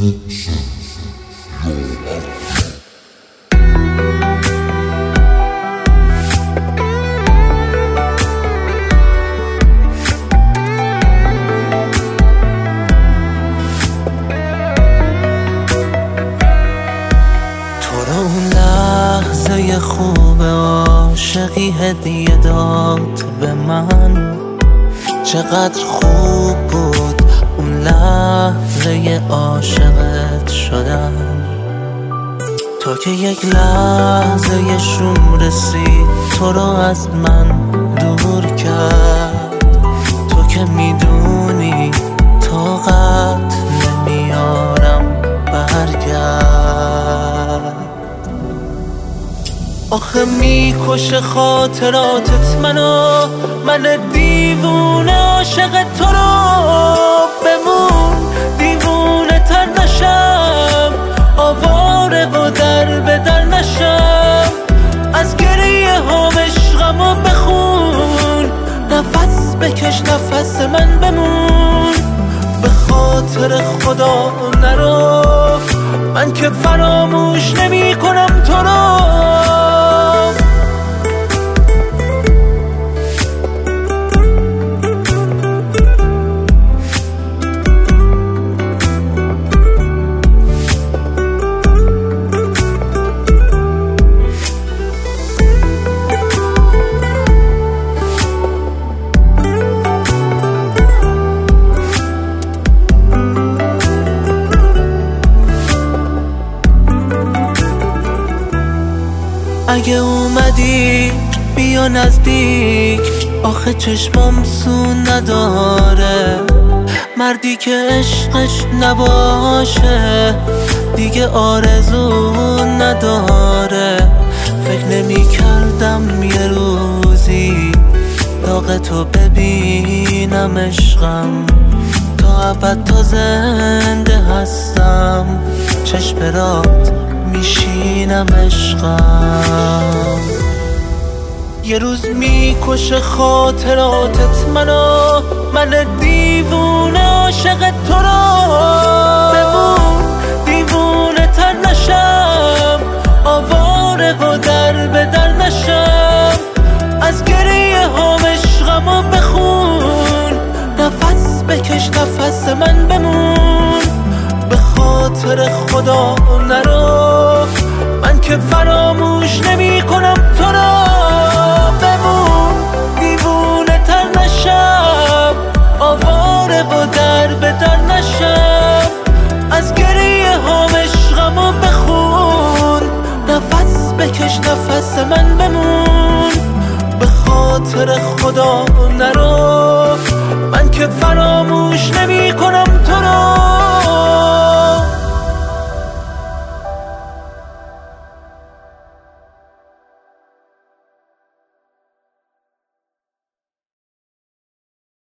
خوب عاشقی هدیه داد به من، چقدر خوب بود اون لحظه عاشقت شدن. تا که یک لحظه شوم رسید تو رو از من دور کرد. تو که میدونی طاقت نمیارم برگرد. آخه میکشه خاطراتت منو، من دیوونه عاشق تو رو. بمون دیوونه تر نشم، آواره و در به در نشم. از گریه ها عشقمو بخون، نفس بکش نفس من بمون. به خاطر خدا نرو، من که فراموش نمی کنم تو رو. اگه اومدی بیا نزدیک، آخه چشمام سو نداره. مردی که عشقش نباشه دیگه آرزو نداره. فکر نمی کردم یه روزی داغ تو ببینم عشقم. تا ابد تا زنده هستم چشم برات میشینم عشقم. یه روز میکشه خاطراتت منو، من دیوونه عاشق تو رو. بمون دیوونه تر نشم، آواره و در به در نشم. از گریه ها عشقمو بخون، نفس بکش نفس من بمون. به خاطر خدا نرو، من که فراموش نمی کنم تو رو. بمون دیوونه تر نشم، آواره و در به در نشم. از گریه ها عشقمو بخون، نفس بکش نفس من بمون. به خاطر خدا نرو، من که فراموش